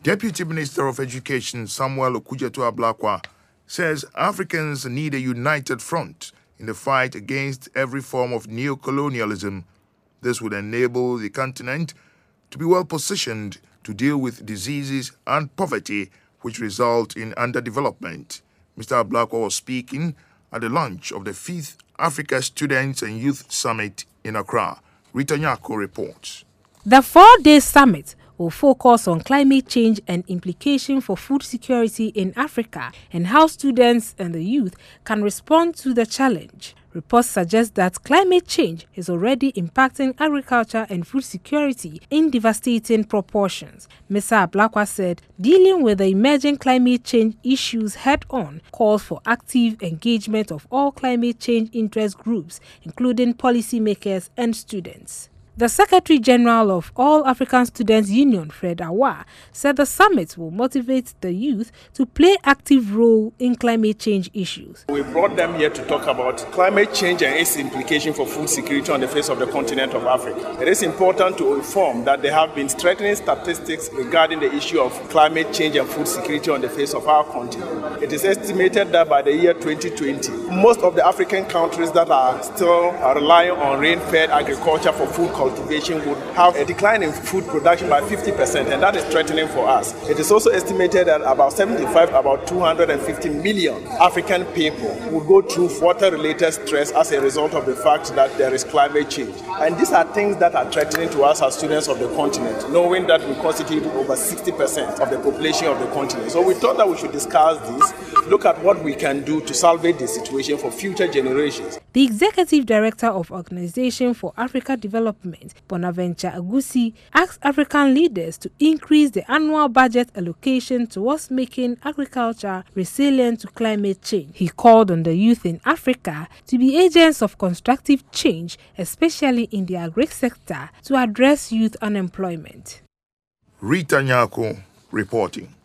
Deputy Minister of Education Samuel Okudzeto-Ablakwa says Africans need a united front in the fight against every form of neocolonialism. This would enable the continent to be well positioned to deal with diseases and poverty which result in underdevelopment. Mr. Ablakwa was speaking at the launch of the 5th Africa Students and Youth Summit in Accra. Rita Nyako reports. The 4-day summit will focus on climate change and implications for food security in Africa and how students and the youth can respond to the challenge. Reports suggest that climate change is already impacting agriculture and food security in devastating proportions. Mr. Ablakwa said dealing with the emerging climate change issues head-on calls for active engagement of all climate change interest groups, including policymakers and students. The Secretary General of All African Students Union, Fred Awa, said the summit will motivate the youth to play active role in climate change issues. We brought them here to talk about climate change and its implication for food security on the face of the continent of Africa. It is important to inform that there have been threatening statistics regarding the issue of climate change and food security on the face of our continent. It is estimated that by the year 2020, most of the African countries that are still relying on rain-fed agriculture for food cultivation would have a decline in food production by 50%, and that is threatening for us. It is also estimated that about 250 million African people will go through water-related stress as a result of the fact that there is climate change. And these are things that are threatening to us as students of the continent, knowing that we constitute over 60% of the population of the continent. So we thought that we should discuss this, look at what we can do to salvage the situation for future generations. The Executive Director of Organization for Africa Development, Bonaventure Agusi, asked African leaders to increase the annual budget allocation towards making agriculture resilient to climate change. He called on the youth in Africa to be agents of constructive change, especially in the agri-sector, to address youth unemployment. Rita Nyako reporting.